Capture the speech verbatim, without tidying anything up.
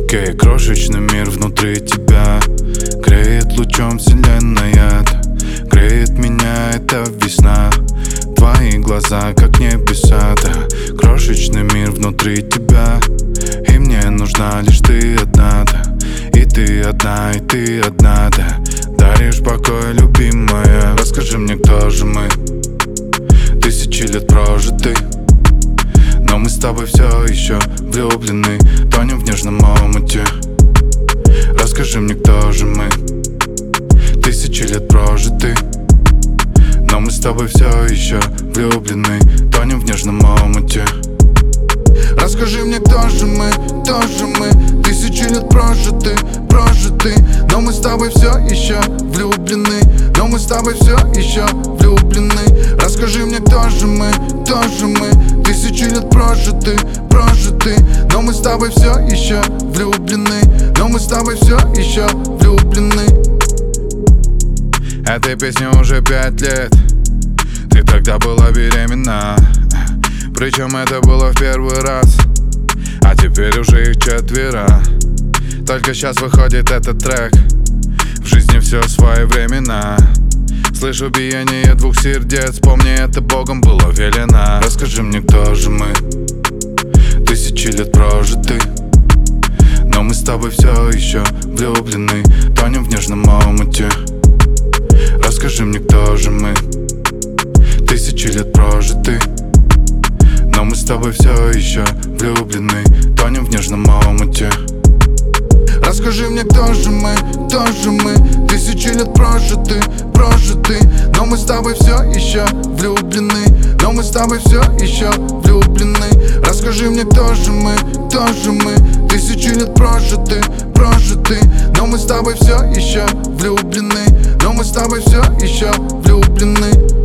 Окей, крошечный мир внутри тебя греет лучом вселенная, греет меня эта весна. Твои глаза как небеса, да. Крошечный мир внутри тебя, и мне нужна лишь ты одна, да. И ты одна, и ты одна, да. Даришь покой, любимая. Расскажи мне, кто же мы? Тысячи лет прожиты, но мы с тобой все еще влюблены, тонем в нежном омуте. Расскажи мне, кто же мы? Тысячи лет прожиты, но мы с тобой все еще влюблены, тонем в нежном омуте. Расскажи мне, кто же мы, кто же мы? Тысячи лет прожиты, прожиты, но мы с тобой все еще влюблены, но мы с тобой все еще влюблены. Расскажи мне, кто же мы, кто же мы? Тысячи лет прожиты, прожиты, но мы с тобой все еще влюблены, но мы с тобой все еще влюблены. Этой песне уже пять лет, ты тогда была беременна, причем это было в первый раз, а теперь уже их четверо. Только сейчас выходит этот трек, в жизни все своевременно. Слышу биение двух сердец, помни, это Богом было велено. Расскажи мне, кто же мы? Тысячи лет прожиты, но мы с тобой все еще влюблены, тонем в нежном омуте. Расскажи мне, кто же мы? Тысячи лет прожиты, но мы с тобой все еще влюблены, тонем в нежном омуте. Расскажи мне, кто же мы, кто же мы? Тысячи лет прожиты, прожиты, но мы с тобой все еще влюблены, но мы с тобой все еще влюблены. Расскажи мне, кто же мы, кто же мы? Тысячи лет прожиты, прожиты, но мы с тобой все еще влюблены, но мы с тобой все еще влюблены.